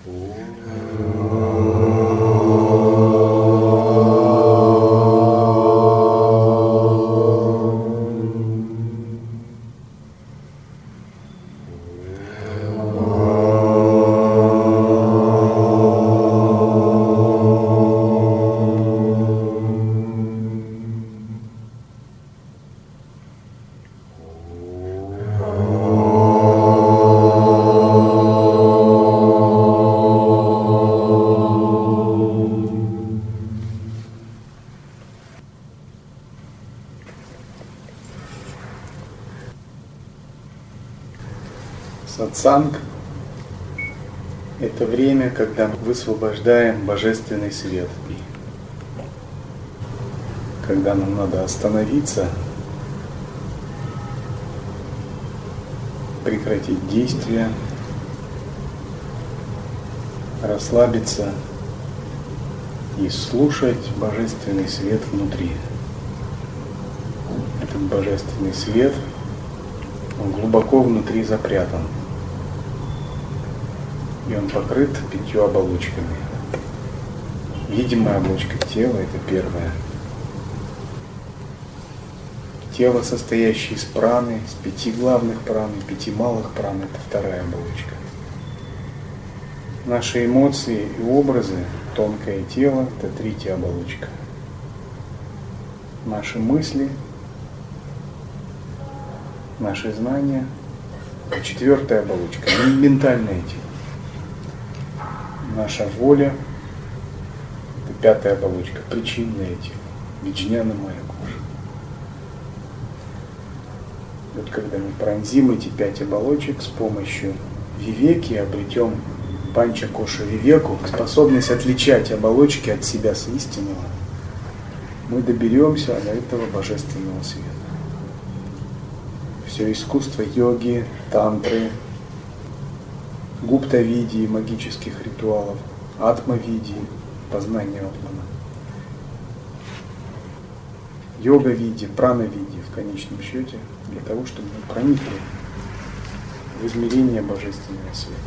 Сатсанг – это время, когда мы высвобождаем божественный свет. Когда нам надо остановиться, прекратить действия, расслабиться и слушать божественный свет внутри. Этот божественный свет, он глубоко внутри запрятан. И он покрыт 5 оболочками. Видимая оболочка тела – это первая. Тело, состоящее из праны, из 5 главных пран и 5 малых пран – это вторая оболочка. Наши эмоции и образы, тонкое тело – это 3-я оболочка. Наши мысли, наши знания – это 4-я оболочка, ментальное тело. Наша воля – это 5-я оболочка, причинное тело, виджняна майя коша. Вот когда мы пронзим эти 5 оболочек с помощью вивеки, обретем панча коша вивеку, способность отличать оболочки от себя с истинного, мы доберемся до этого божественного света. Все искусство йоги, тантры, гупта-видии, магических ритуалов, атма-видии, познание атмана, йога-видии, прана-видии в конечном счете, для того, чтобы мы проникли в измерение божественного света.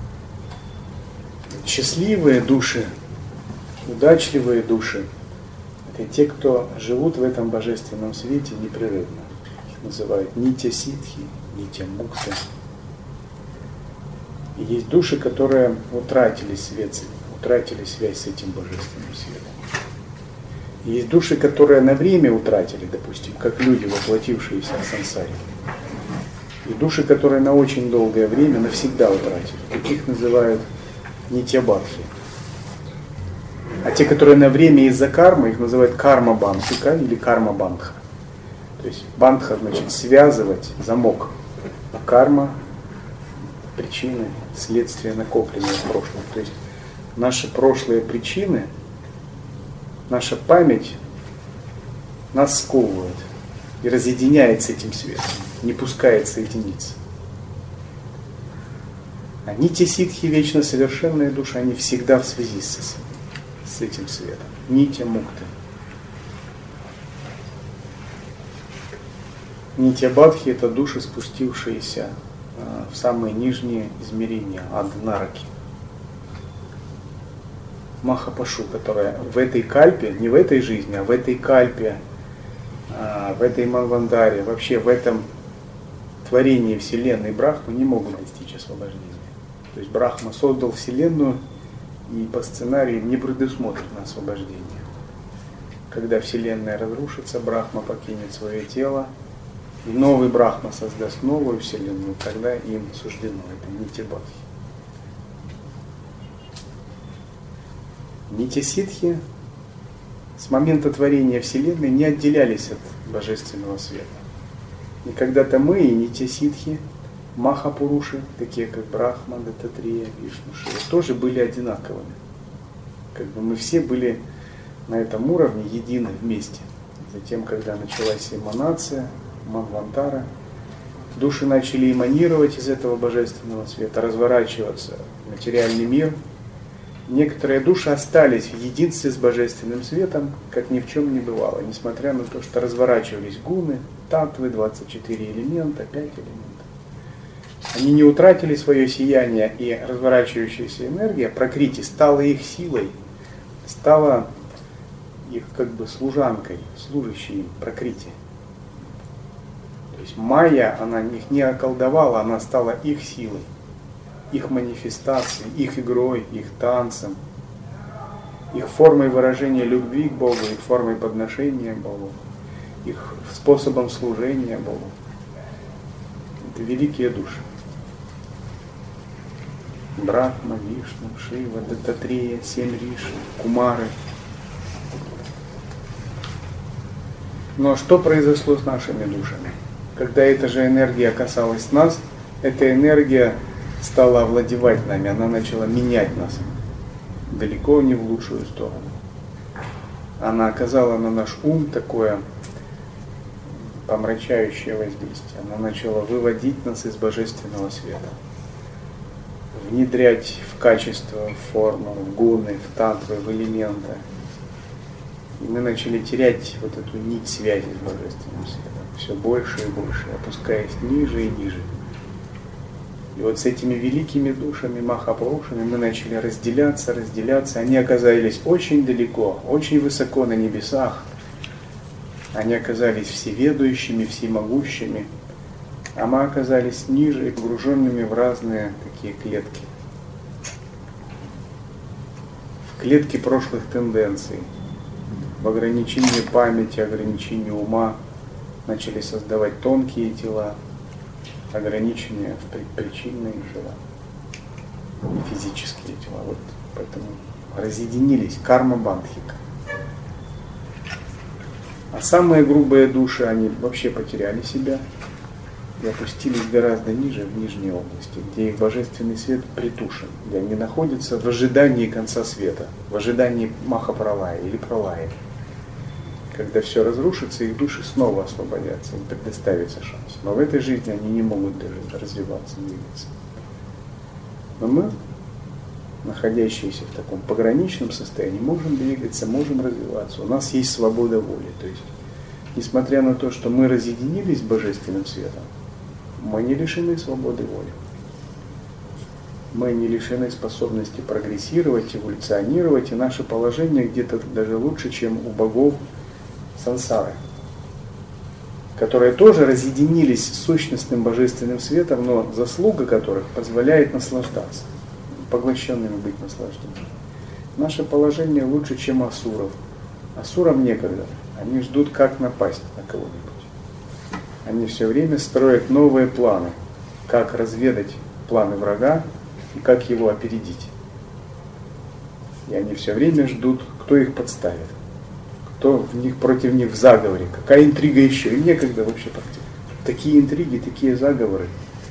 Счастливые души, удачливые души – это те, кто живут в этом божественном свете непрерывно. Их называют нитя-ситхи, нитя-мукта. И есть души, которые утратили связь с этим божественным светом. И есть души, которые на время утратили, допустим, как люди, воплотившиеся в сансаре. И души, которые на очень долгое время навсегда утратили. Таких называют нитья-бадхи. А те, которые на время из-за кармы, их называют карма-бандхика или карма-бандха. То есть бандха значит связывать, замок. Карма – причины, следствия, накопленные в прошлом. То есть наши прошлые причины, наша память нас сковывает и разъединяет с этим светом, не пускает соединиться. А нитья-ситхи, вечно совершенные души, они всегда в связи с этим светом. Нитья-мукты. Нитья-бадхи – это души, спустившиеся в самые нижние измерения ад-нараки. Махапашу, которая в этой кальпе, не в этой жизни, а в этой кальпе, в этой манвандаре, вообще в этом творении Вселенной Брахмы не могут достичь освобождения. То есть Брахма создал Вселенную и по сценарию не предусмотрено освобождение. Когда Вселенная разрушится, Брахма покинет свое тело, и новый Брахма создаст новую Вселенную, тогда им суждено. Это нитья-бадхи. Нитья-ситхи с момента творения Вселенной не отделялись от божественного света. И когда-то мы и нитья-ситхи, махапуруши, такие как Брахма, Даттатрия, Вишну, Шива, тоже были одинаковыми. Как бы мы все были на этом уровне едины вместе. Затем, когда началась эманация, манвантара, души начали эманировать из этого божественного света, разворачиваться в материальный мир. Некоторые души остались в единстве с божественным светом, как ни в чем не бывало, несмотря на то, что разворачивались гуны, татвы, 24 элемента, 5 элементов. Они не утратили свое сияние, и разворачивающаяся энергия Пракрити стала их силой, стала их как бы служанкой, служащей им Пракрити. То есть Майя, она их не околдовала, она стала их силой, их манифестацией, их игрой, их танцем, их формой выражения любви к Богу, их формой подношения Богу, их способом служения Богу. Это великие души. Брахма, Вишну, Шива, Даттатрея, 7 риши, Кумары. Но что произошло с нашими душами? Когда эта же энергия касалась нас, эта энергия стала овладевать нами, она начала менять нас. Далеко не в лучшую сторону. Она оказала на наш ум такое помрачающее воздействие. Она начала выводить нас из божественного света. Внедрять в качество, в форму, в гуны, в татвы, в элементы. И мы начали терять вот эту нить связи с божественным светом. Все больше и больше, опускаясь ниже и ниже. И вот с этими великими душами, махапурушами, мы начали разделяться. Они оказались очень далеко, очень высоко на небесах. Они оказались всеведущими, всемогущими. А мы оказались ниже и погруженными в разные такие клетки. В клетки прошлых тенденций. В ограничении памяти, ограничении ума. Начали создавать тонкие тела, ограничения в предпричинные тела, физические тела. Вот поэтому разъединились, карма-бандхика. А самые грубые души, они вообще потеряли себя и опустились гораздо ниже, в нижние области, где их божественный свет притушен, где они находятся в ожидании конца света, в ожидании Махапралая или Пралая. Когда все разрушится, их души снова освободятся, им предоставится шанс. Но в этой жизни они не могут даже развиваться, двигаться. Но мы, находящиеся в таком пограничном состоянии, можем двигаться, можем развиваться. У нас есть свобода воли. То есть, несмотря на то, что мы разъединились с Божественным светом, мы не лишены свободы воли. Мы не лишены способности прогрессировать, эволюционировать, и наше положение где-то даже лучше, чем у богов сансары, которые тоже разъединились с сущностным божественным светом, но заслуга которых позволяет наслаждаться, поглощенными быть наслаждением. Наше положение лучше, чем асуров. Асурам некогда. Они ждут, как напасть на кого-нибудь. Они все время строят новые планы, как разведать планы врага и как его опередить. И они все время ждут, кто их подставит. Кто против них в заговоре, какая интрига еще. Им некогда вообще практиковать. Такие интриги, такие заговоры.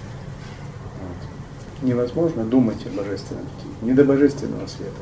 Вот. Невозможно думать о божественном, не до божественного света.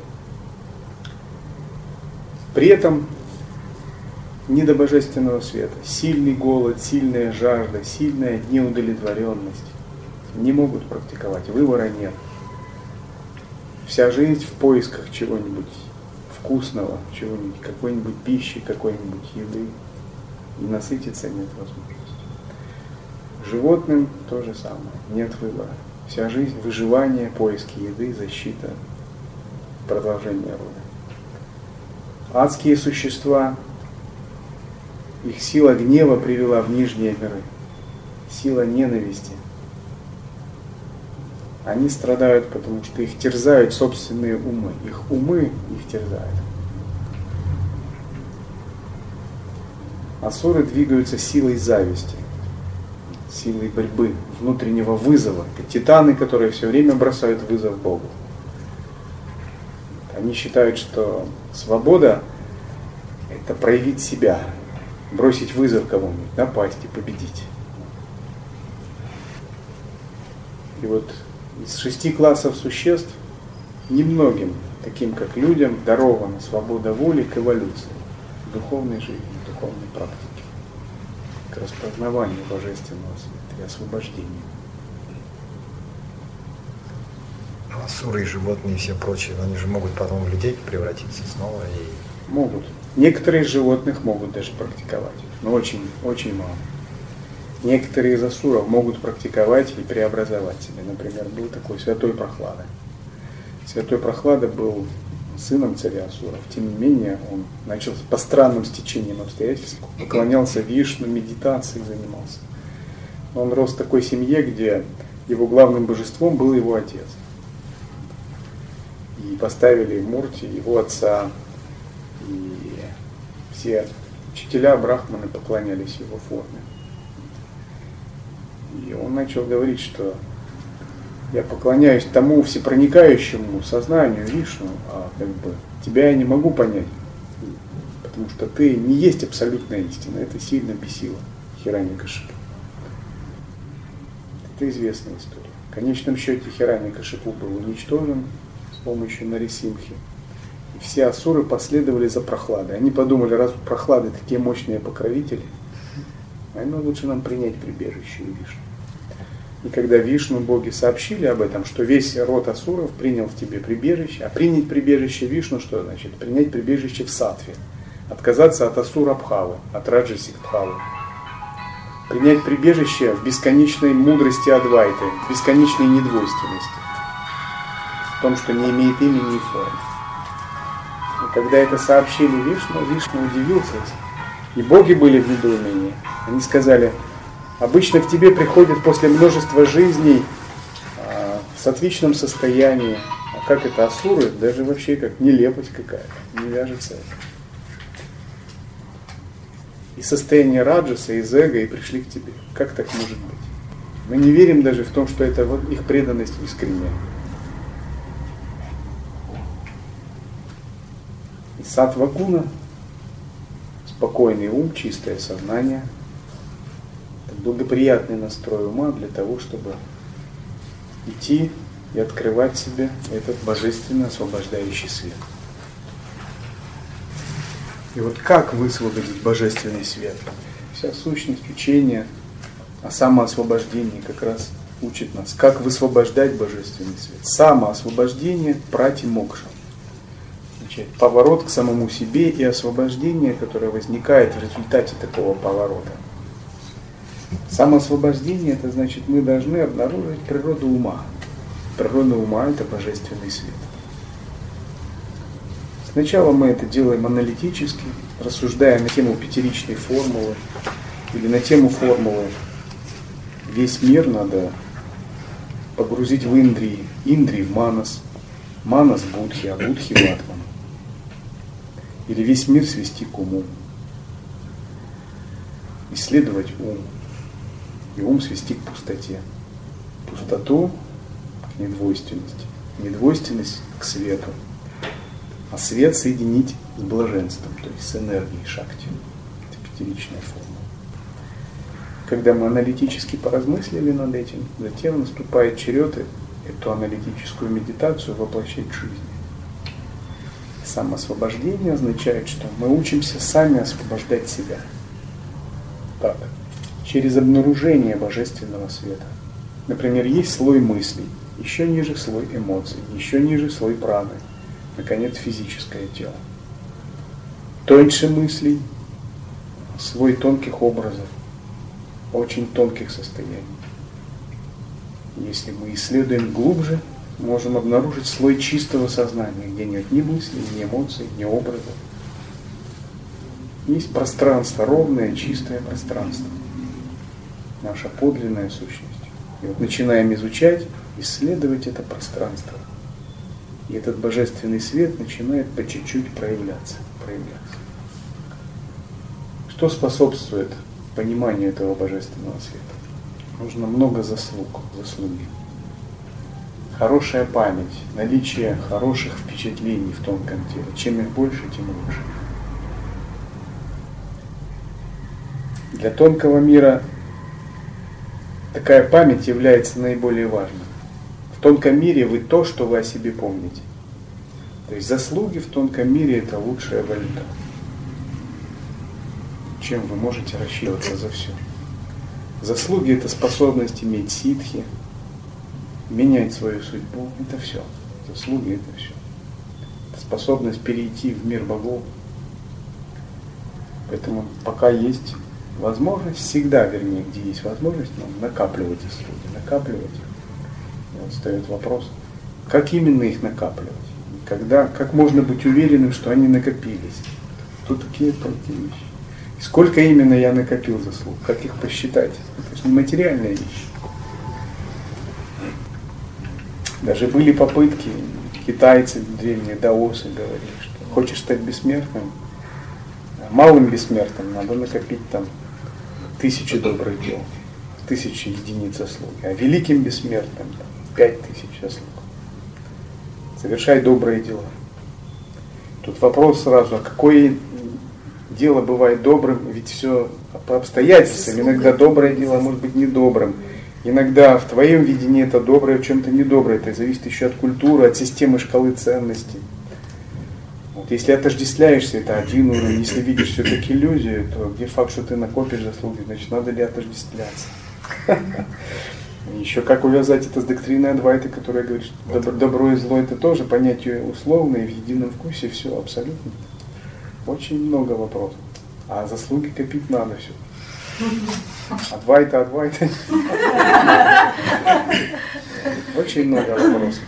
При этом не до божественного света. Сильный голод, сильная жажда, сильная неудовлетворенность. Не могут практиковать, выбора нет. Вся жизнь в поисках чего-нибудь вкусного, чего-нибудь, какой-нибудь пищи, какой-нибудь еды. И насытиться нет возможности. Животным то же самое, нет выбора. Вся жизнь — выживание, поиски еды, защита, продолжение рода. Адские существа, их сила гнева привела в нижние миры. Сила ненависти. Они страдают, потому что их терзают собственные умы. Их умы их терзают. Асуры двигаются силой зависти, силой борьбы, внутреннего вызова. Это титаны, которые все время бросают вызов Богу. Они считают, что свобода — это проявить себя, бросить вызов кому-нибудь, напасть и победить. И вот из 6 классов существ немногим, таким как людям, дарована свобода воли к эволюции, к духовной жизни, к духовной практике, к распознаванию божественного света и освобождению. Асуры и животные и все прочие, они же могут потом в людей превратиться снова и... Могут. Некоторые из животных могут даже практиковать, но очень, очень мало. Некоторые из асуров могут практиковать и преобразовать себя. Например, был такой святой Прохлада. Святой Прохлада был сыном царя асуров. Тем не менее, он начал по странным стечениям обстоятельств, поклонялся Вишну, медитацией занимался. Он рос в такой семье, где его главным божеством был его отец. И поставили Мурти, его отца, и все учителя брахманы поклонялись его форме. И он начал говорить, что я поклоняюсь тому всепроникающему сознанию Вишну, а как бы тебя я не могу понять, потому что ты не есть абсолютная истина. Это сильно бесило Хираньякашипу. Это известная история. В конечном счете Хираньякашипу был уничтожен с помощью Нарисимхи. И все асуры последовали за Прохладой. Они подумали, раз у Прохлады такие мощные покровители, лучше нам принять прибежище у Вишну. И когда Вишну боги сообщили об этом, что весь род асуров принял в тебе прибежище, а принять прибежище Вишну, что значит? Принять прибежище в саттве. Отказаться от асура Бхавы, от раджасик Бхавы. Принять прибежище в бесконечной мудрости Адвайты, в бесконечной недвойственности. В том, что не имеет имени и формы. И когда это сообщили Вишну, Вишну удивился. И боги были в недоумении. Они сказали, обычно к тебе приходят после множества жизней в сатвичном состоянии. А как это асуры? Даже вообще как нелепость какая-то. Не вяжется это. И состояние раджаса, из эго, и пришли к тебе. Как так может быть? Мы не верим даже в том, что это вот их преданность искренняя. И саттва-гуна, спокойный ум, чистое сознание, это благоприятный настрой ума для того, чтобы идти и открывать себе этот божественно освобождающий свет. И вот как высвободить божественный свет? Вся сущность учения о самоосвобождении как раз учит нас, как высвобождать божественный свет. Самоосвобождение прати-мокша. Значит, поворот к самому себе и освобождение, которое возникает в результате такого поворота. Самоосвобождение, это значит, мы должны обнаружить природу ума. Природа ума – это божественный свет. Сначала мы это делаем аналитически, рассуждая на тему пятеричной формулы или на тему формулы «Весь мир надо погрузить в индрии, индрии в манас, манас в будхи, а будхи в атман». Или весь мир свести к уму. Исследовать ум. И ум свести к пустоте. Пустоту к недвойственности. Недвойственность к свету. А свет соединить с блаженством, то есть с энергией шакти. Это пятеричная форма. Когда мы аналитически поразмыслили над этим, затем наступает черед эту аналитическую медитацию воплощать в жизнь. Самоосвобождение означает, что мы учимся сами освобождать себя. Так, через обнаружение божественного света. Например, есть слой мыслей, еще ниже слой эмоций, еще ниже слой праны. Наконец, физическое тело. Тоньше мыслей, слой тонких образов, очень тонких состояний. Если мы исследуем глубже, можем обнаружить слой чистого сознания, где нет ни мыслей, ни эмоций, ни образов. Есть пространство, ровное, чистое пространство. Наша подлинная сущность. И вот начинаем изучать, исследовать это пространство. И этот божественный свет начинает по чуть-чуть проявляться. Что способствует пониманию этого божественного света? Нужно много заслуги. Хорошая память, наличие хороших впечатлений в тонком теле. Чем их больше, тем лучше. Для тонкого мира такая память является наиболее важной. В тонком мире вы то, что вы о себе помните. То есть заслуги в тонком мире – это лучшая валюта. Чем вы можете рассчитываться за все. Заслуги – это способность иметь ситхи, менять свою судьбу. Это все. Заслуги – это все. Это способность перейти в мир богов. Поэтому пока есть возможность всегда, вернее, где есть возможность, накапливать заслуги, накапливать их. И вот встает вопрос, как именно их накапливать? Когда, как можно быть уверенным, что они накопились? Тут такие тонкие вещи. И сколько именно я накопил заслуг? Как их посчитать? Это же не материальная вещь. Даже были попытки, китайцы древние, даосы говорили, что хочешь стать бессмертным, малым бессмертным надо накопить там 1000 добрых дел, 1000 единиц заслуги, а великим бессмертным 5000 заслуг. Совершай добрые дела. Тут вопрос сразу, а какое дело бывает добрым, ведь все по обстоятельствам. Иногда доброе дело может быть недобрым. Иногда в твоем видении это доброе, в чем-то недоброе. Это зависит еще от культуры, от системы шкалы ценностей. Вот если отождествляешься, это один уровень. Если видишь все-таки иллюзию, то где факт, что ты накопишь заслуги, значит надо ли отождествляться. Еще как увязать это с доктриной Адвайты, которая говорит, что добро и зло это тоже понятие условное, в едином вкусе, все абсолютно. Очень много вопросов. А заслуги копить надо все. Адвайта. Очень много вопросов.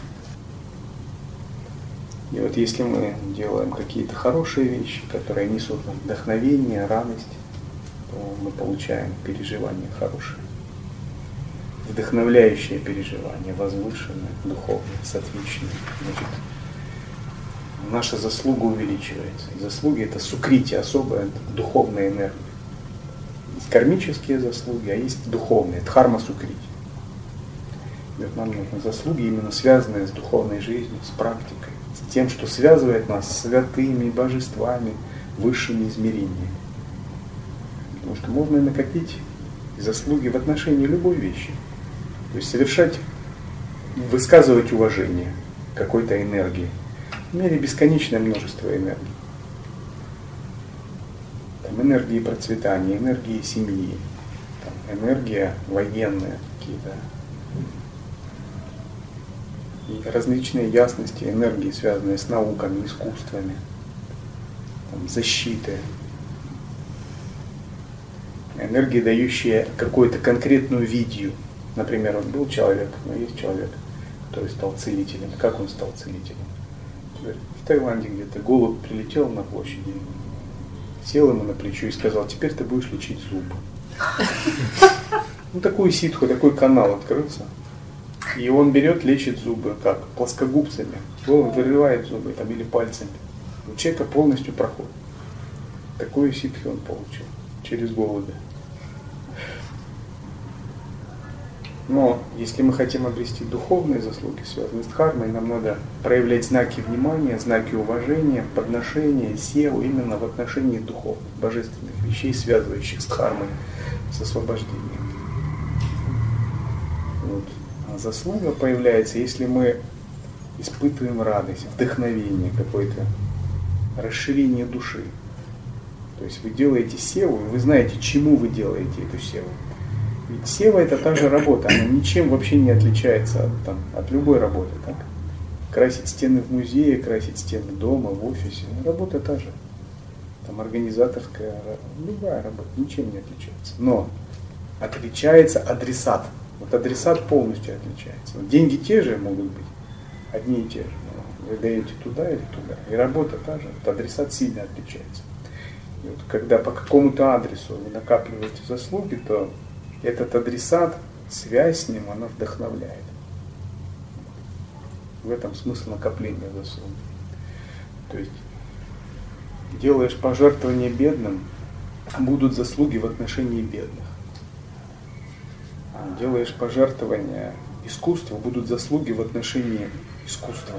И вот если мы делаем какие-то хорошие вещи, которые несут нам вдохновение, радость, то мы получаем переживания хорошие. Вдохновляющее переживание, возвышенное, духовное, сатвичное. Значит, наша заслуга увеличивается. И заслуги это сукрити, особая духовная энергия. Есть кармические заслуги, а есть духовные, дхарма сукрити. И вот нам нужны заслуги, именно связанные с духовной жизнью, с практикой, с тем, что связывает нас с святыми божествами, высшими измерениями. Потому что можно и накопить заслуги в отношении любой вещи. То есть совершать, высказывать уважение какой-то энергии. В мире бесконечное множество энергий. Там энергии процветания, энергии семьи, там энергия военная какие-то. И различные ясности, энергии, связанные с науками, искусствами, там, защитой. Энергии, дающие какую-то конкретную видею. Например, вот был человек, но есть человек, который стал целителем. Как он стал целителем? В Таиланде где-то голубь прилетел на площади, сел ему на плечо и сказал, теперь ты будешь лечить зубы. Ну такую ситху, такой канал открылся. И он берет, лечит зубы, как? Плоскогубцами. Он вырывает зубы там, или пальцами. У человека полностью проходит. Такую ситху он получил через голубя. Но если мы хотим обрести духовные заслуги, связанные с дхармой, нам надо проявлять знаки внимания, знаки уважения, подношения, севу именно в отношении духовных, божественных вещей, связывающих с дхармой, с освобождением. Вот. А заслуга появляется, если мы испытываем радость, вдохновение, какое-то расширение души. То есть вы делаете севу, и вы знаете, чему вы делаете эту севу. Ведь сева это та же работа, она ничем вообще не отличается от любой работы. Так? Красить стены в музее, красить стены дома, в офисе, работа та же. Там организаторская, любая работа, ничем не отличается. Но отличается адресат. Вот адресат полностью отличается. Вот деньги те же могут быть, одни и те же. Но вы даете туда или туда. И работа та же, вот адресат сильно отличается. И вот когда по какому-то адресу вы накапливаете заслуги, то этот адресат, связь с ним, она вдохновляет. В этом смысл накопления заслуг. То есть делаешь пожертвование бедным, будут заслуги в отношении бедных. Делаешь пожертвование искусству, будут заслуги в отношении искусства.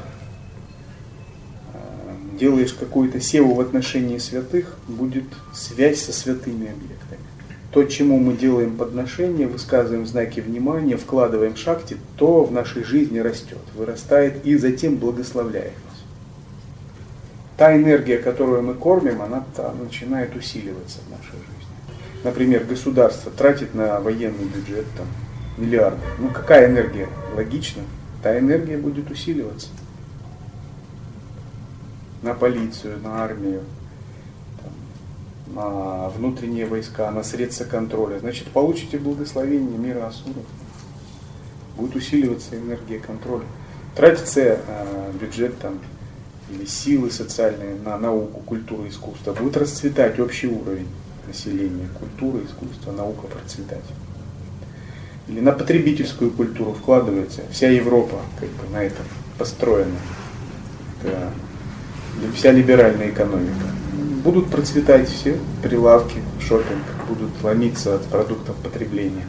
Делаешь какую-то севу в отношении святых, будет связь со святыми объектами. То, чему мы делаем подношение, высказываем знаки внимания, вкладываем шакти, то в нашей жизни растет, вырастает и затем благословляет нас. Та энергия, которую мы кормим, она начинает усиливаться в нашей жизни. Например, государство тратит на военный бюджет там, миллиарды. Ну какая энергия? Логично, та энергия будет усиливаться. На полицию, на армию, там, на внутренние войска, на средства контроля, значит, получите благословение мира асуров. Будет усиливаться энергия контроля. Тратится бюджет там, или силы социальные на науку, культуру, искусство. Будет расцветать общий уровень населения, культура, искусство, наука процветать. Или на потребительскую культуру вкладывается. Вся Европа как бы на этом построена. Это вся либеральная экономика. Будут процветать все прилавки, шопинг, будут ломиться от продуктов потребления.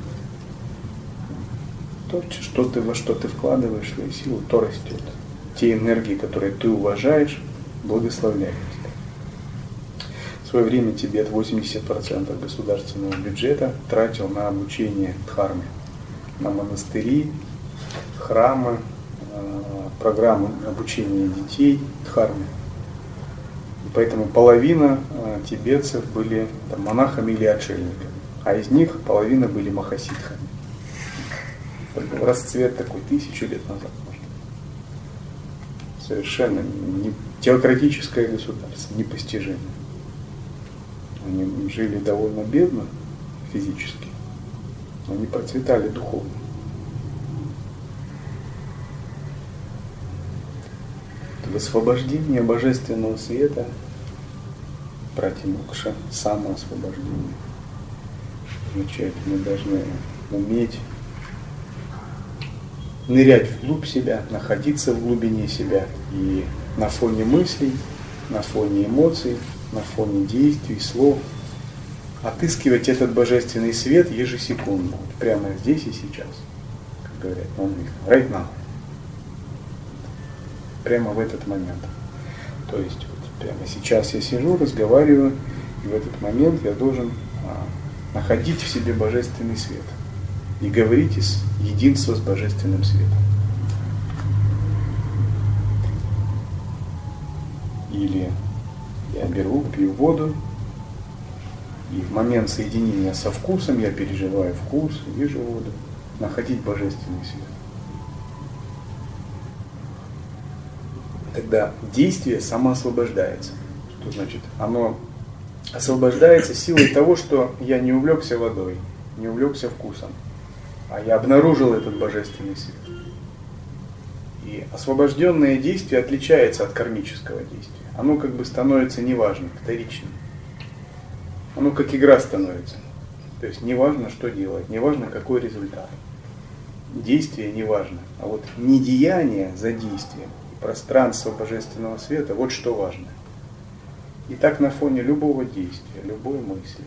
То, во что ты вкладываешь свою силу, то растет. Те энергии, которые ты уважаешь, благословляют тебя. В свое время Тибет 80% государственного бюджета тратил на обучение дхарме, на монастыри, храмы, программы обучения детей дхарме. И поэтому половина тибетцев были там, монахами или отшельниками, а из них половина были махасидхами. Расцвет такой 1000 лет назад. Совершенно не теократическое государство, непостижимое. Они жили довольно бедно физически, но они процветали духовно. Освобождение божественного света, пратимокша, самоосвобождение. Означает, мы должны уметь нырять вглубь себя, находиться в глубине себя и на фоне мыслей, на фоне эмоций, на фоне действий, слов отыскивать этот божественный свет ежесекундно, прямо здесь и сейчас, как говорят на английском, right now, прямо в этот момент. То есть вот прямо сейчас я сижу, разговариваю, и в этот момент я должен находить в себе божественный свет и говорить из единства с божественным светом. Или я беру, пью воду, и в момент соединения со вкусом я переживаю вкус, вижу воду, находить божественный свет. Тогда действие самоосвобождается. Что значит? Оно освобождается силой того, что я не увлекся водой, не увлекся вкусом, а я обнаружил этот божественный свет. И освобожденное действие отличается от кармического действия. Оно как бы становится неважным, вторичным. Оно как игра становится. То есть не важно, что делать, не важно, какой результат. Действие не важно. А вот не деяние за действием, пространство божественного света, вот что важно. И так на фоне любого действия, любой мысли,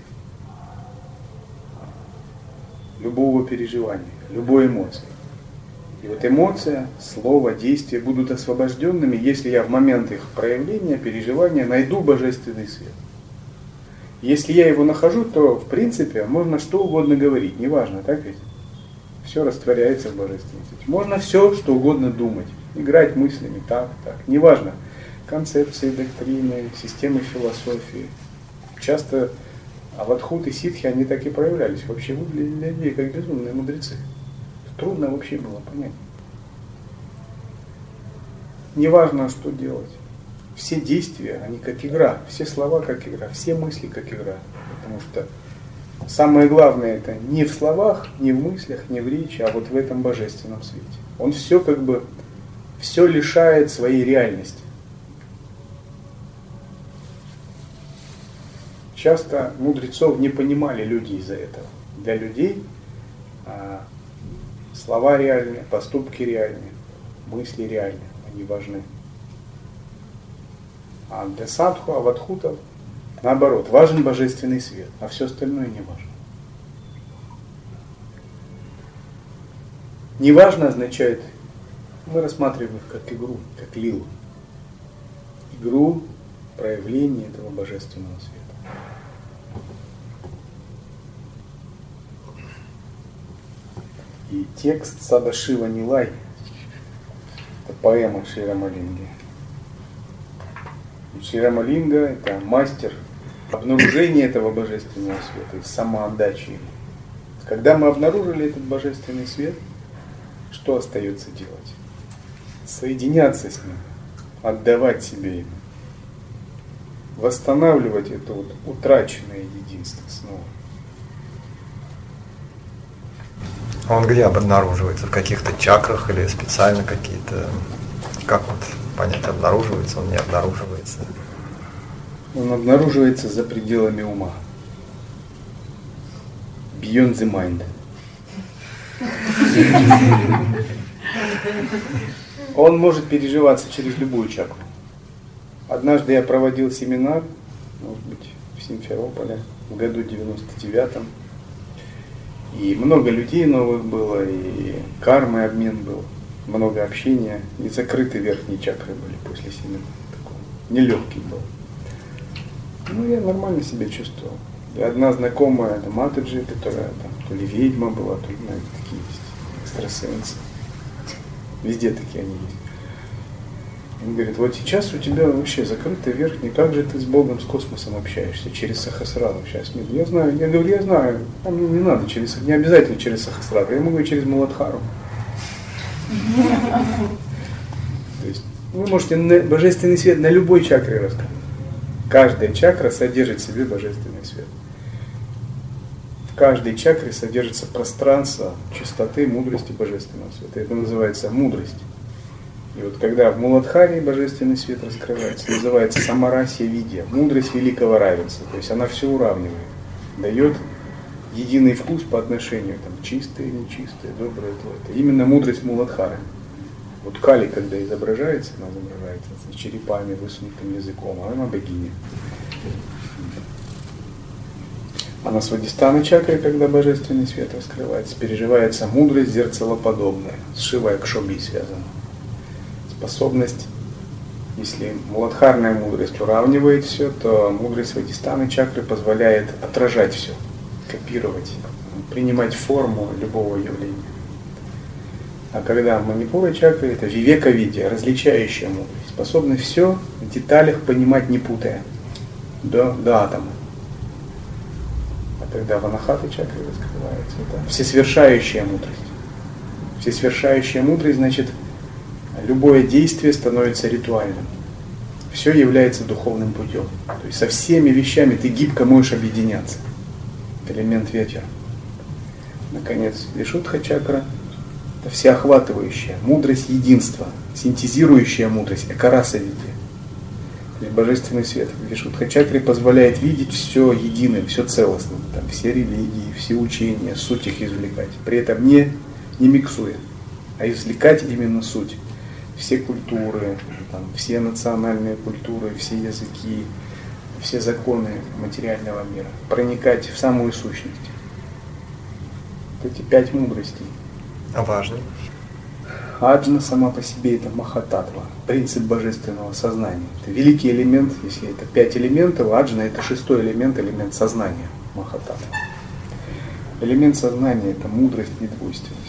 любого переживания, любой эмоции. И вот эмоция, слово, действие будут освобожденными, если я в момент их проявления, переживания найду божественный свет. Если я его нахожу, то в принципе можно что угодно говорить, неважно, так ведь? Все растворяется в божественном свете. Можно все, что угодно думать, играть мыслями, так, неважно. Концепции, доктрины, системы философии. Часто аватхуты, ситхи, они так и проявлялись. Вообще выглядели для людей как безумные мудрецы. Трудно вообще было понять. Неважно, что делать. Все действия, они как игра. Все слова как игра. Все мысли как игра. Потому что самое главное это не в словах, не в мыслях, не в речи, а вот в этом божественном свете. Он все как бы, все лишает своей реальности. Часто мудрецов не понимали люди из-за этого. Для людей слова реальны, поступки реальны, мысли реальны, они важны. А для садху, аватхутов, наоборот, важен божественный свет, а все остальное не важно. Неважно означает, мы рассматриваем их как игру, как лилу. Игру проявления этого божественного света. И текст Садашива Нилай, это поэма Шри Рамалинги. Шри Рамалинга это мастер обнаружения этого божественного света и самоотдачи ему. Когда мы обнаружили этот божественный свет, что остается делать? Соединяться с ним, отдавать себе ему. восстанавливать это вот утраченное единство снова. Он где обнаруживается? В каких-то чакрах или специально какие-то? Как вот понять, обнаруживается он, не обнаруживается? Он обнаруживается за пределами ума. Beyond the mind. Он может переживаться через любую чакру. Однажды я проводил семинар, может быть, в Симферополе, в году 99-м. И много людей новых было, и кармы обмен был, много общения. И закрыты верхние чакры были после семинара. Такой нелегкий был. Ну, я нормально себя чувствовал. И одна знакомая, это Матаджи, которая там то ли ведьма была, то ли, знаете, такие есть экстрасенсы. Везде такие они есть. Он говорит, вот сейчас у тебя вообще закрытый верхний, как же ты с Богом, с космосом общаешься? Через Сахасрару сейчас. Нет, я знаю, я говорю, я знаю, а мне не надо не обязательно через Сахасрару, я могу и через Муладхару. То есть вы можете божественный свет на любой чакре раскрыть. Каждая чакра содержит в себе божественный свет. В каждой чакре содержится пространство чистоты, мудрости, божественного света. Это называется мудрость. И вот когда в Муладхаре божественный свет раскрывается, называется самарасья видья, мудрость великого равенства. То есть она все уравнивает, дает единый вкус по отношению там, чистое, нечистое, доброе, злое. Это именно мудрость Муладхары. Вот Кали, когда изображается, она изображается с черепами, высунутым языком, а она богиня. А на Свадистхана чакре, когда божественный свет раскрывается, переживается мудрость зеркалоподобная, с Шивой Акшобой связана. Способность, если муладхарная мудрость уравнивает все, то мудрость Свадистхана чакры позволяет отражать все, копировать, принимать форму любого явления. А когда манипура чакра, это вивека видья, различающая мудрость, способность все в деталях понимать, не путая, до атома. А когда ванахата чакра раскрывается, это всесвершающая мудрость. Всесвершающая мудрость, значит, любое действие становится ритуальным. Все является духовным путем. То есть со всеми вещами ты гибко можешь объединяться. Элемент ветер. Наконец, Вишудха чакра – это всеохватывающая мудрость единства, синтезирующая мудрость, экараса видья. То есть божественный свет в Вишудха чакре позволяет видеть все единым, все целостным. Там все религии, все учения, суть их извлекать. При этом не миксуя, а извлекать именно суть. Все культуры, там, все национальные культуры, все языки, все законы материального мира. Проникать в самую сущность. Вот эти 5 мудростей. А важно? Аджна сама по себе это махататва, принцип божественного сознания. Это великий элемент, если это 5 элементов, аджна это 6-й элемент, элемент сознания, махататва. Элемент сознания это мудрость, недвойственность.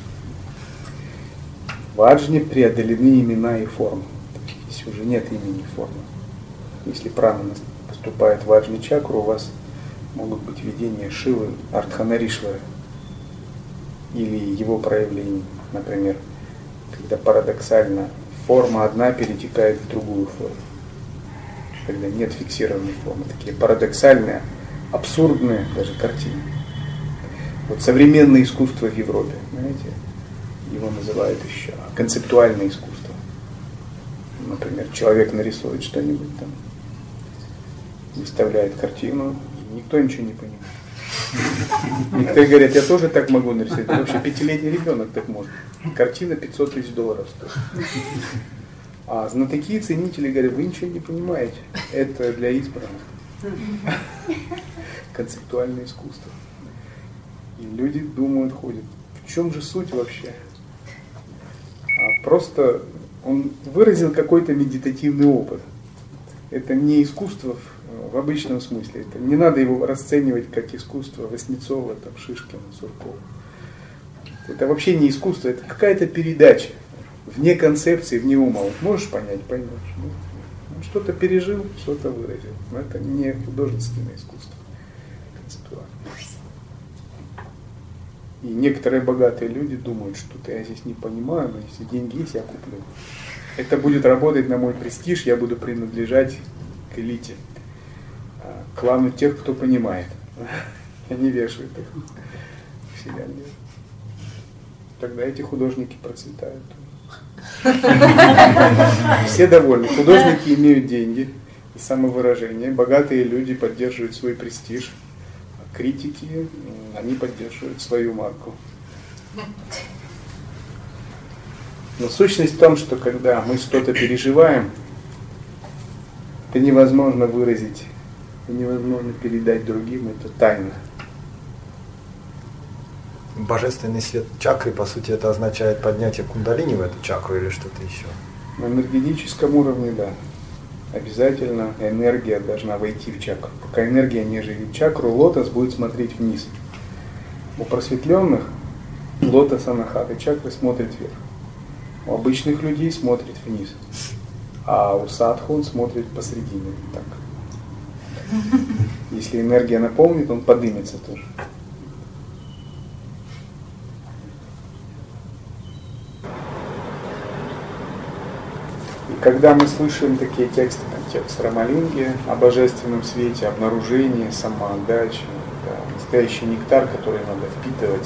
В аджне преодолены имена и формы. Здесь уже нет имени и формы. Если прана поступает в аджне чакру, у вас могут быть видения Шивы, Ардханаришвары или его проявлений. Например, когда парадоксально форма одна перетекает в другую форму. Когда нет фиксированной формы. Такие парадоксальные, абсурдные даже картины. Вот современное искусство в Европе, знаете, его называют еще концептуальное искусство. Например, человек нарисует что-нибудь там, выставляет картину, и никто ничего не понимает. Некоторые говорят, я тоже так могу нарисовать. Вообще 5-летний ребенок так может. Картина $500 000 стоит. А знатоки и ценители говорят, вы ничего не понимаете. Это для избранных. Концептуальное искусство. И люди думают, ходят. В чем же суть вообще? Просто он выразил какой-то медитативный опыт. Это не искусство в обычном смысле. Это не надо его расценивать как искусство Васнецова, там, Шишкина, Суркова. Это вообще не искусство, это какая-то передача. Вне концепции, вне ума. Вот можешь понять, поймешь. Он что-то пережил, что-то выразил. Но это не художественное искусство. Концептуальное. И некоторые богатые люди думают, что-то я здесь не понимаю, но если деньги есть, я куплю. Это будет работать на мой престиж, я буду принадлежать к элите. клану тех, кто понимает. Они вешают их в Вселенную. Тогда эти художники процветают. Все довольны. Художники имеют деньги и самовыражение. Богатые люди поддерживают свой престиж. А критики, они поддерживают свою марку. Но сущность в том, что когда мы что-то переживаем, это невозможно выразить, невозможно передать другим, это тайна. Божественный свет чакры, по сути, это означает поднятие кундалини в эту чакру или что-то еще? На энергетическом уровне, да. Обязательно энергия должна войти в чакру. Пока энергия не живет в чакру, лотос будет смотреть вниз. У просветленных лотос анахаты чакры смотрит вверх. У обычных людей смотрит вниз. А у садху он смотрит посредине. Так. Если энергия наполнит, он поднимется тоже. И когда мы слышим такие тексты, как текст Рамалинги о божественном свете, обнаружении, самоотдаче, да, настоящий нектар, который надо впитывать.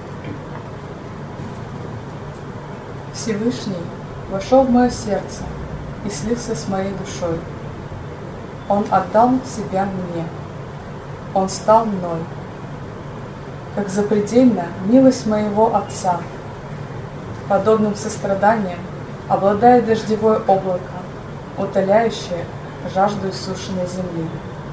Всевышний вошел в мое сердце и слился с моей душой. Он отдал себя мне. Он стал мной. Как запредельна милость моего Отца. Подобным состраданием обладает дождевое облако, утоляющее жажду иссушенной земли.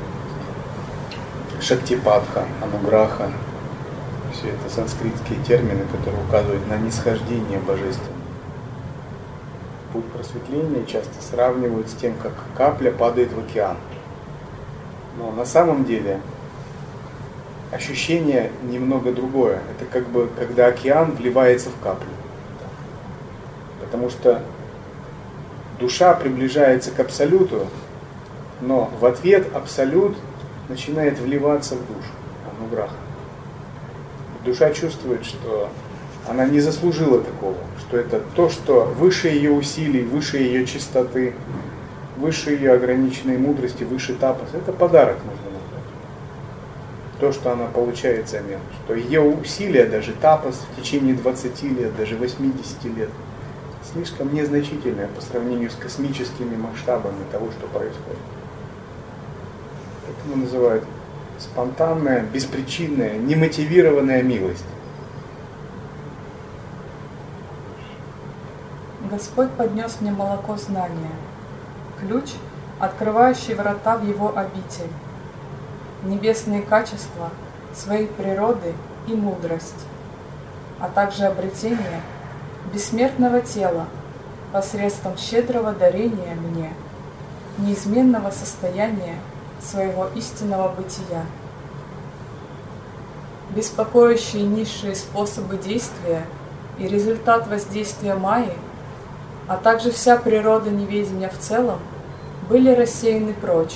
Шактипадха, ануграха. Все это санскритские термины, которые указывают на нисхождение божественного. Путь просветления часто сравнивают с тем, как капля падает в океан. Но на самом деле ощущение немного другое. Это как бы, когда океан вливается в каплю. Потому что душа приближается к абсолюту, но в ответ абсолют начинает вливаться в душу, ануграха. Душа чувствует, что она не заслужила такого, что это то, что выше ее усилий, выше ее чистоты, выше ее ограниченной мудрости, выше тапаса. Это подарок, можно назвать. То, что она получает взамен. Что ее усилия, даже тапас в течение 20 лет, даже 80 лет, слишком незначительное по сравнению с космическими масштабами того, что происходит. Это называют спонтанная, беспричинная, немотивированная милость. Господь поднес мне молоко знания, ключ, открывающий врата в Его обитель, небесные качества своей природы и мудрость, а также обретение бессмертного тела посредством щедрого дарения мне, неизменного состояния своего истинного бытия. Беспокоящие низшие способы действия и результат воздействия Майи, а также вся природа неведения в целом, были рассеяны прочь.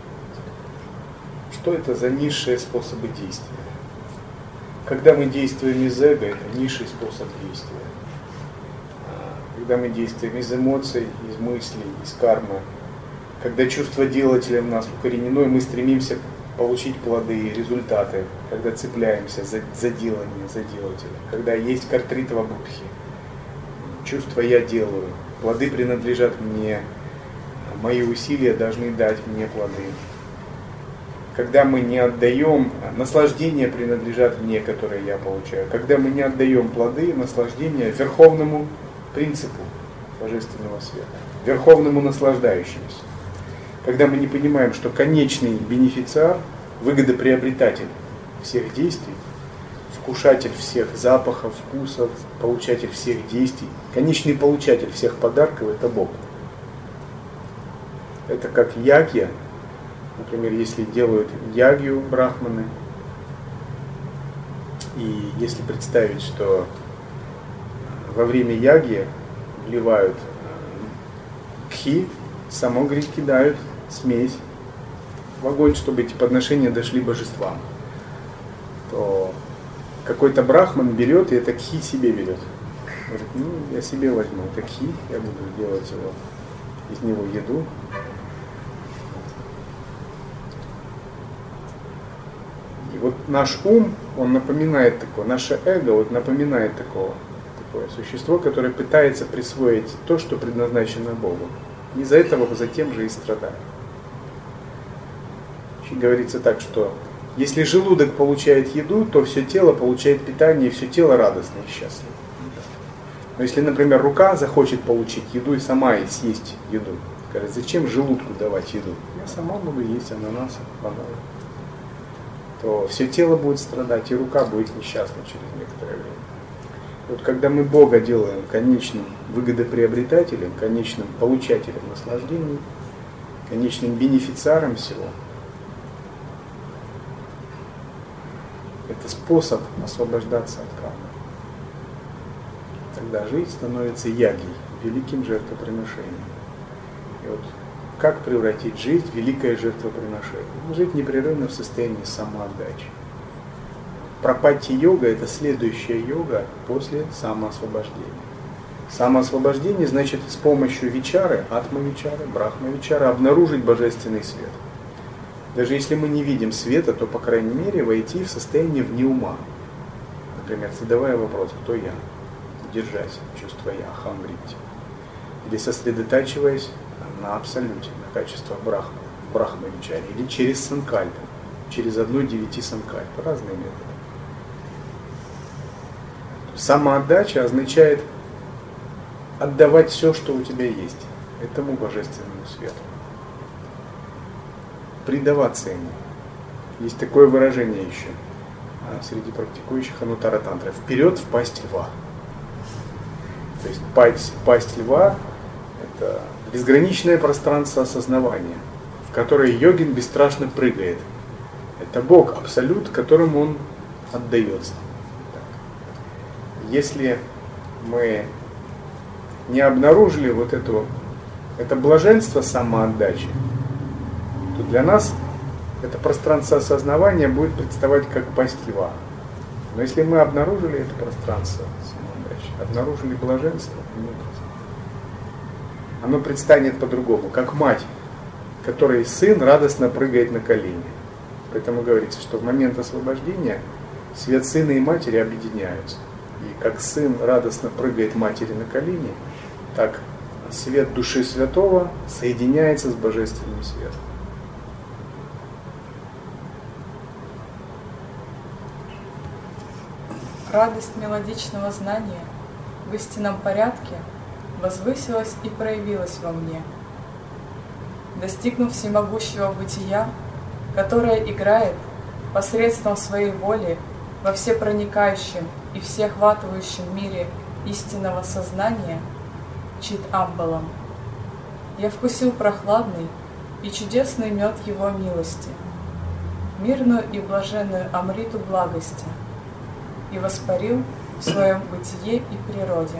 Что это за низшие способы действия? Когда мы действуем из эго, это низший способ действия. Когда мы действуем из эмоций, из мыслей, из кармы, когда чувство делателя в нас укоренено, и мы стремимся получить плоды, результаты, когда цепляемся за делание, за делателя, когда есть картритва будхи, чувство «я делаю», плоды принадлежат мне, мои усилия должны дать мне плоды. Когда мы не отдаем, наслаждение принадлежат мне, которое я получаю. Когда мы не отдаем плоды, наслаждение верховному принципу божественного света, верховному наслаждающемуся. Когда мы не понимаем, что конечный бенефициар, выгодоприобретатель всех действий, вкушатель всех запахов, вкусов, получатель всех действий, конечный получатель всех подарков – это Бог. Это как ягья, например, если делают ягью брахманы, и если представить, что во время ягьи вливают кхи, самогри кидают, смесь в огонь, чтобы эти подношения дошли божествам, то какой-то брахман берет и это кхи себе берет. Говорит, я себе возьму это кхи, я буду делать его, из него еду. И вот наш ум, он напоминает такое, наше эго вот напоминает такое существо, которое пытается присвоить то, что предназначено Богу. Из-за этого затем же и страдает. Говорится так, что если желудок получает еду, то все тело получает питание, и все тело радостно и счастливо. Но если, например, рука захочет получить еду и сама съесть еду, скажет, зачем желудку давать еду? Я сама буду есть ананасы, бананы. То все тело будет страдать, и рука будет несчастна через некоторое время. Вот когда мы Бога делаем конечным выгодоприобретателем, конечным получателем наслаждений, конечным бенефициаром всего, это способ освобождаться от кармы. Тогда жизнь становится ягой, великим жертвоприношением. И вот как превратить жизнь в великое жертвоприношение? Жить непрерывно в состоянии самоотдачи. Прапатти-йога – это следующая йога после самоосвобождения. Самоосвобождение значит с помощью вичары, атма-вичары, брахма-вичары обнаружить божественный свет. Даже если мы не видим света, то, по крайней мере, войти в состояние вне ума. Например, задавая вопрос, кто я, держась чувство я, ахам-вритти. Или сосредотачиваясь на абсолюте, на качество брахмы, брахма-вичаре, или через санкальпу, через 1/9 санкальпы, разные методы. Самоотдача означает отдавать все, что у тебя есть, этому божественному свету. Предаваться ему. Есть такое выражение еще среди практикующих анутара-тантры. Вперед в пасть льва. То есть пасть льва – это безграничное пространство осознавания, в которое йогин бесстрашно прыгает. Это Бог, абсолют, которому он отдается. Если мы не обнаружили вот это блаженство самоотдачи, то для нас это пространство осознавания будет представать как пасть льва. Но если мы обнаружили это пространство самоотдачи, обнаружили блаженство, оно предстанет по-другому, как мать, которой сын радостно прыгает на колени. Поэтому говорится, что в момент освобождения свет сына и матери объединяются. И как сын радостно прыгает матери на колени, так свет души святого соединяется с божественным светом. Радость мелодичного знания в истинном порядке возвысилась и проявилась во мне. Достигнув всемогущего бытия, которое играет посредством своей воли во всепроникающем и всеохватывающем мире истинного сознания, Чит-Амбалам, я вкусил прохладный и чудесный мед его милости, мирную и блаженную амриту благости, и воспарил в своем бытие и природе.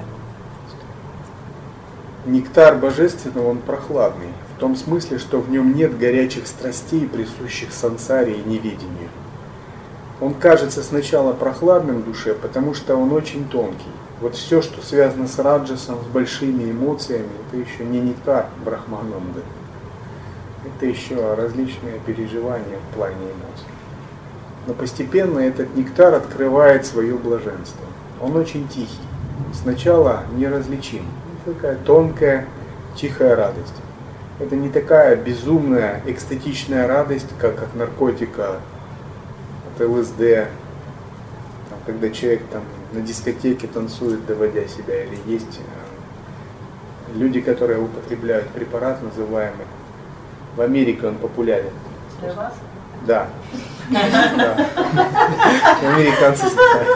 Нектар божественного, он прохладный, в том смысле, что в нем нет горячих страстей, присущих сансаре и неведению. Он кажется сначала прохладным душе, потому что он очень тонкий. Вот все, что связано с раджасом, с большими эмоциями, это еще не нектар брахмананды. Это еще различные переживания в плане эмоций. Но постепенно этот нектар открывает свое блаженство. Он очень тихий. Сначала неразличим. Такая тонкая, тихая радость. Это не такая безумная, экстатичная радость, как от наркотика, от ЛСД, там, когда человек там, на дискотеке танцует, доводя себя, или есть люди, которые употребляют препарат, называемый, в Америке он популярен. Для вас? Да. Да. Американцы.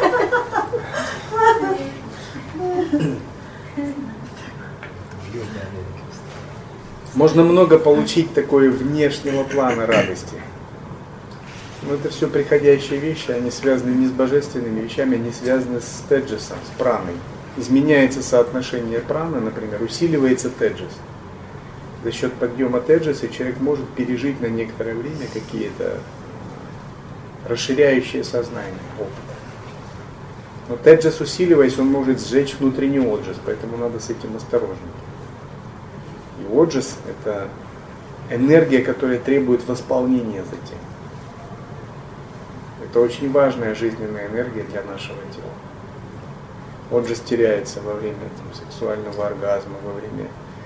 Можно много получить такой внешнего плана радости. Но это все приходящие вещи, они связаны не с божественными вещами, они связаны с теджесом, с праной. Изменяется соотношение праны, например, усиливается теджес. За счет подъема теджеса человек может пережить на некоторое время какие-то расширяющие сознание опыты. Но теджес, усиливаясь, он может сжечь внутренний оджес, поэтому надо с этим осторожно. И оджес – это энергия, которая требует восполнения затем. Это очень важная жизненная энергия для нашего тела. Он же теряется во время сексуального оргазма, во время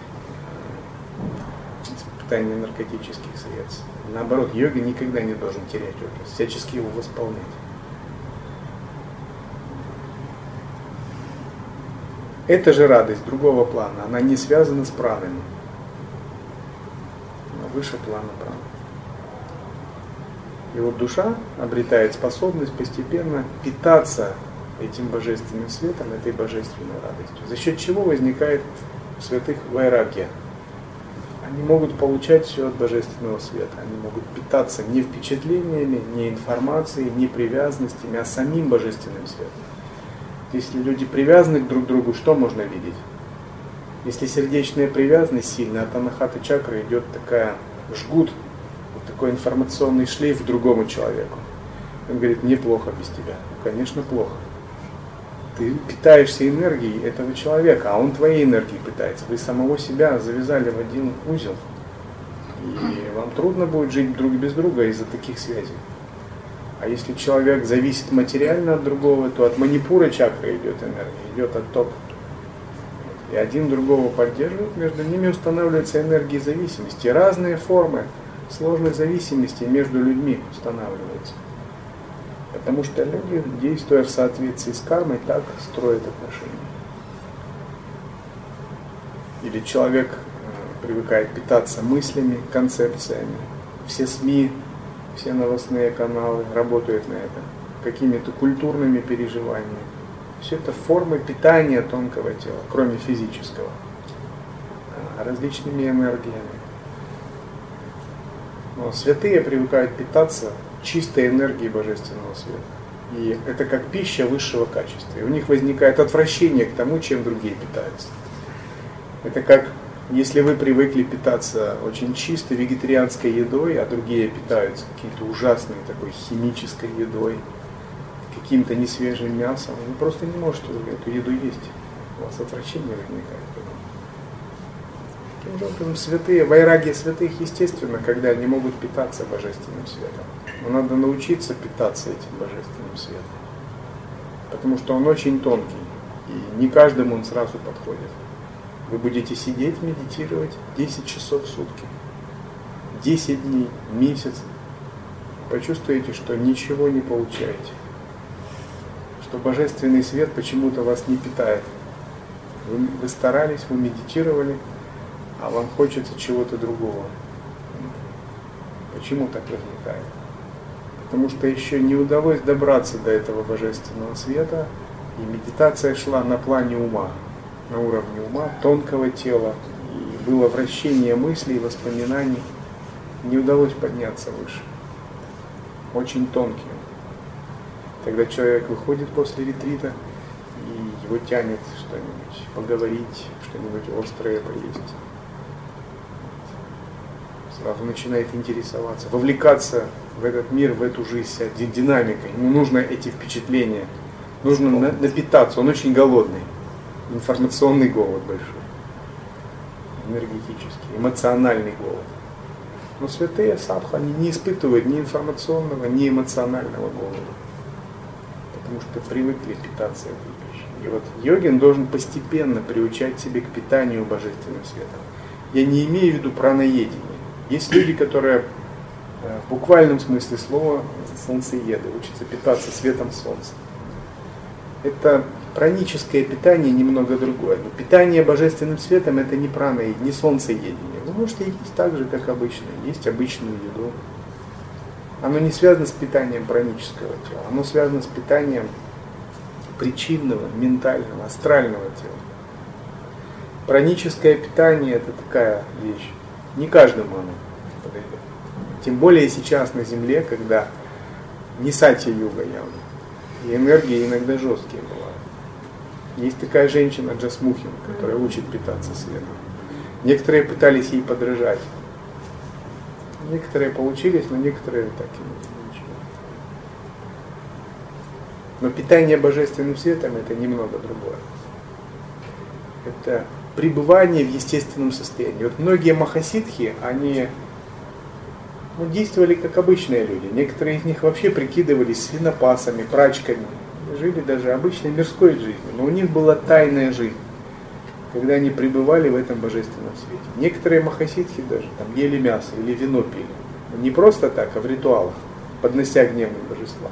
испытания наркотических средств. Наоборот, йога никогда не должен терять образ, всячески его восполнять. Это же радость другого плана, она не связана с пранами, она выше плана праны. И вот душа обретает способность постепенно питаться этим божественным светом, этой божественной радостью. За счет чего возникает у святых вайрагья. Они могут получать все от божественного света. Они могут питаться не впечатлениями, не информацией, не привязанностями, а самим божественным светом. Если люди привязаны друг к другу, что можно видеть? Если сердечная привязанность сильная, от анахата чакры идет такая жгут, вот такой информационный шлейф к другому человеку. Он говорит, мне плохо без тебя. Ну, конечно, плохо. Ты питаешься энергией этого человека, а он твоей энергией питается. Вы самого себя завязали в один узел. И вам трудно будет жить друг без друга из-за таких связей. А если человек зависит материально от другого, то от манипуры чакры идет энергия, идет отток. И один другого поддерживает, между ними устанавливаются энергии зависимости. Разные формы сложных зависимостей между людьми устанавливаются. Потому что люди, действуя в соответствии с кармой, так строят отношения. Или человек привыкает питаться мыслями, концепциями. Все СМИ, все новостные каналы работают на это. Какими-то культурными переживаниями. Все это формы питания тонкого тела, кроме физического. Различными энергиями. Но святые привыкают питаться чистой энергией божественного света. И это как пища высшего качества. И у них возникает отвращение к тому, чем другие питаются. Это как если вы привыкли питаться очень чистой вегетарианской едой, а другие питаются какой-то ужасной такой химической едой, каким-то несвежим мясом, вы просто не можете эту еду есть. У вас отвращение возникает. Таким же образом, святые, вайраги святых, естественно, когда они могут питаться божественным светом. Но надо научиться питаться этим божественным светом. Потому что он очень тонкий, и не каждому он сразу подходит. Вы будете сидеть, медитировать 10 часов в сутки, 10 дней, месяц. Почувствуете, что ничего не получаете. Что божественный свет почему-то вас не питает. Вы старались, вы медитировали, а вам хочется чего-то другого. Почему так возникает? Потому что еще не удалось добраться до этого божественного света, и медитация шла на плане ума, на уровне ума, тонкого тела, и было вращение мыслей, воспоминаний. Не удалось подняться выше. Очень тонкий. Тогда человек выходит после ретрита, и его тянет что-нибудь поговорить, что-нибудь острое поесть. Сразу начинает интересоваться, вовлекаться в этот мир, в эту жизнь, динамикой. Ему нужно эти впечатления, нужно напитаться. Он очень голодный, информационный голод большой, энергетический, эмоциональный голод. Но святые садху, они не испытывают ни информационного, ни эмоционального голода, потому что привыкли питаться этой пищей. И вот йогин должен постепенно приучать себя к питанию божественным светом. Я не имею в виду праноедение. Есть люди, которые в буквальном смысле слова солнцееды, учатся питаться светом солнца. Это праническое питание немного другое. Но питание божественным светом это не праноедение, не солнцеедение. Вы можете есть так же, как обычно. Есть обычную еду. Оно не связано с питанием пранического тела. Оно связано с питанием причинного, ментального, астрального тела. Праническое питание это такая вещь. Не каждому оно подойдет. Тем более сейчас на Земле, когда не сатья-юга явно. И энергии иногда жесткие бывают. Есть такая женщина Джасмухин, которая учит питаться светом. Некоторые пытались ей подражать. Некоторые получились, но некоторые так и ничего. Но питание божественным светом это немного другое. Это пребывание в естественном состоянии. Вот многие махасидхи, они действовали как обычные люди. Некоторые из них вообще прикидывались свинопасами, прачками. Жили даже обычной мирской жизнью. Но у них была тайная жизнь, когда они пребывали в этом божественном свете. Некоторые махасидхи даже там ели мясо или вино пили. Не просто так, а в ритуалах, поднося гневным божествам.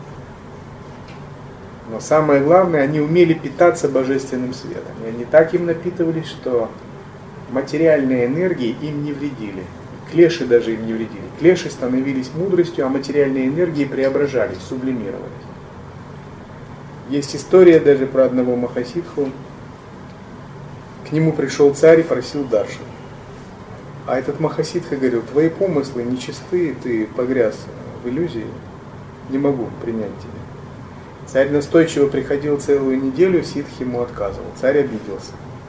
Но самое главное, они умели питаться божественным светом. И они так им напитывались, что материальные энергии им не вредили. Клеши даже им не вредили. Клеши становились мудростью, а материальные энергии преображались, сублимировались. Есть история даже про одного махасидху. К нему пришел царь и просил даршан. А этот махасидха говорил: твои помыслы нечисты, ты погряз в иллюзии, не могу принять тебя. Царь настойчиво приходил целую неделю, ситх ему отказывал. Царь обиделся.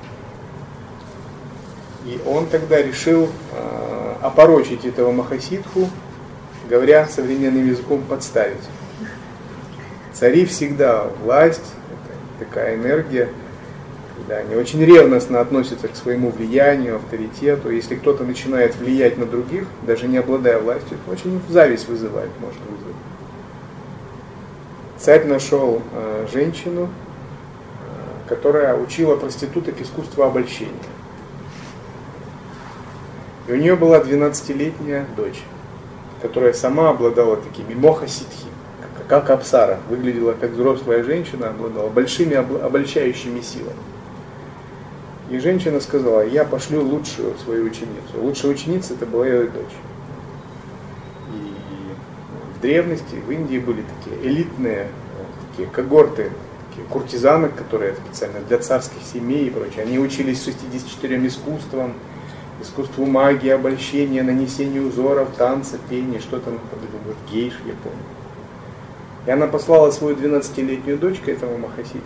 И он тогда решил опорочить этого махасидху, говоря современным языком, подставить. Цари всегда власть, это такая энергия, когда они очень ревностно относятся к своему влиянию, авторитету. Если кто-то начинает влиять на других, даже не обладая властью, это очень зависть вызывает, может вызвать. Царь нашел женщину, которая учила проституток искусству обольщения. И у нее была 12-летняя дочь, которая сама обладала такими моха-ситхи, как Апсара, выглядела как взрослая женщина, обладала большими обольщающими силами. И женщина сказала: я пошлю лучшую свою ученицу. Лучшая ученица это была ее дочь. И в древности в Индии были такие элитные такие когорты, такие куртизанок, которые специально для царских семей и прочее. Они учились 64 искусствам, искусству магии, обольщения, нанесения узоров, танца, пения, что-то наподобие гейш, я помню. И она послала свою 12-летнюю дочь к этому махасидхе.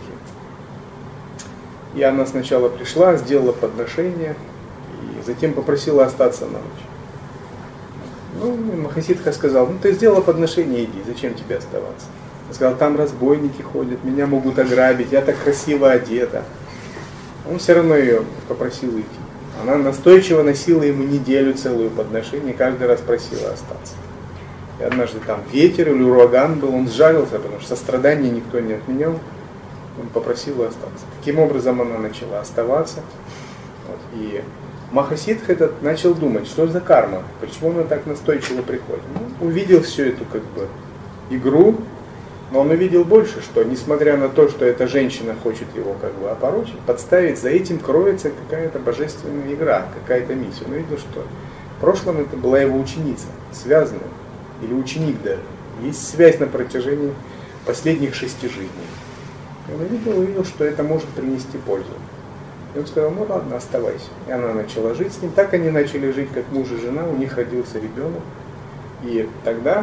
И она сначала пришла, сделала подношение, и затем попросила остаться на ночь. Махасидха сказал: ты сделала подношение, иди, зачем тебе оставаться? Он сказал: там разбойники ходят, меня могут ограбить, я так красиво одета. Он все равно ее попросил уйти. Она настойчиво носила ему неделю целую подношение, каждый раз просила остаться. И однажды там ветер или ураган был, он сжалился, потому что сострадания никто не отменял. Он попросил остаться. Таким образом она начала оставаться. И махасидх этот начал думать, что за карма, почему она так настойчиво приходит. Увидел всю эту игру, но он увидел больше, что несмотря на то, что эта женщина хочет его опорочить, подставить, за этим кроется какая-то божественная игра, какая-то миссия. Он увидел, что в прошлом это была его ученица, связанная, или ученик даже. Есть связь на протяжении последних 6 жизней. И он увидел, что это может принести пользу. И он сказал: ладно, оставайся. И она начала жить с ним. Так они начали жить как муж и жена, у них родился ребенок. И тогда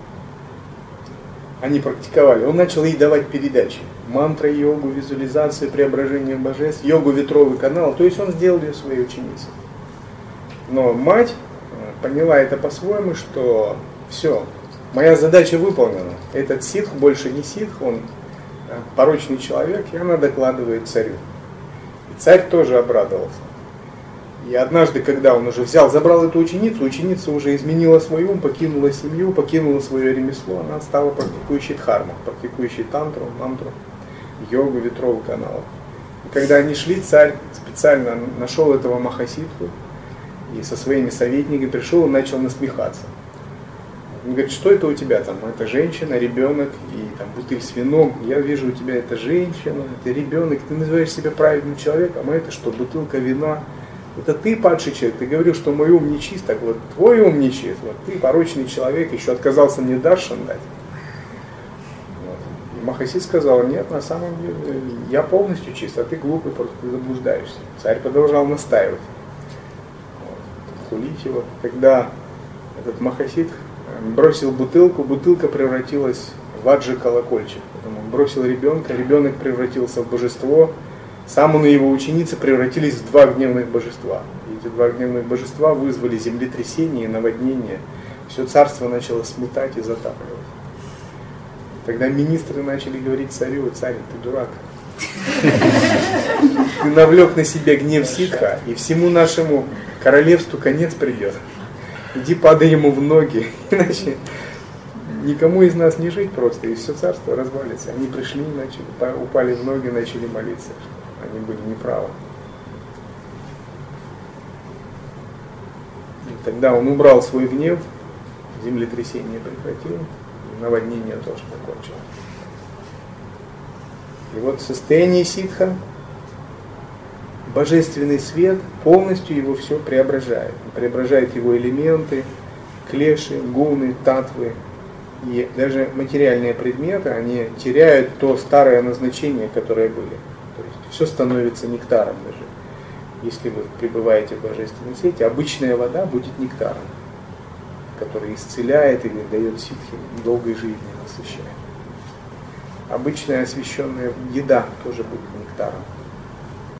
они практиковали. Он начал ей давать передачи. Мантра, йогу, визуализацию, преображение божеств, йогу, ветровый канал. То есть он сделал ее своей ученицей. Но мать поняла это по-своему, что все, моя задача выполнена. Этот ситх больше не ситх, он порочный человек, и она докладывает царю. И царь тоже обрадовался. И однажды, когда он уже забрал эту ученицу, ученица уже изменила свой ум, покинула семью, покинула свое ремесло, она стала практикующей дхарму, практикующей тантру, мантру, йогу, ветровый канал. И когда они шли, царь специально нашел этого махасидху и со своими советниками пришел и начал насмехаться. Он говорит: что это у тебя там? Это женщина, ребенок и там бутыль с вином. Я вижу, у тебя это женщина, это ребенок, ты называешь себя праведным человеком, а это что, бутылка вина? Это ты падший человек, ты говорил, что мой ум нечист, так вот твой ум нечист, вот ты порочный человек, еще отказался мне даршан дать. Вот. И Махасид сказал: нет, на самом деле я полностью чист, а ты глупый, просто ты заблуждаешься. Царь продолжал настаивать, хулить его. Когда этот Махасид бросил бутылку, бутылка превратилась в аджи колокольчик. Потом он бросил ребенка, ребенок превратился в божество. Сам он и его ученицы превратились в 2 гневных божества. И эти 2 гневных божества вызвали землетрясение, наводнение. Все царство начало сметать и затапливать. Тогда министры начали говорить царю: царь, ты дурак. Ты навлек на себя гнев ситха, и всему нашему королевству конец придет. Иди падай ему в ноги, иначе никому из нас не жить просто, и все царство развалится. Они пришли, упали в ноги, начали молиться. Они были неправы. И тогда он убрал свой гнев, землетрясение прекратил, и наводнение тоже закончилось. И вот в состоянии ситха божественный свет полностью его все преображает. Он преображает его элементы, клеши, гуны, татвы. И даже материальные предметы, они теряют то старое назначение, которое были. То есть все становится нектаром даже. Если вы пребываете в божественном свете, обычная вода будет нектаром, который исцеляет или дает ситхи долгой жизни, насыщает. Обычная освященная еда тоже будет нектаром.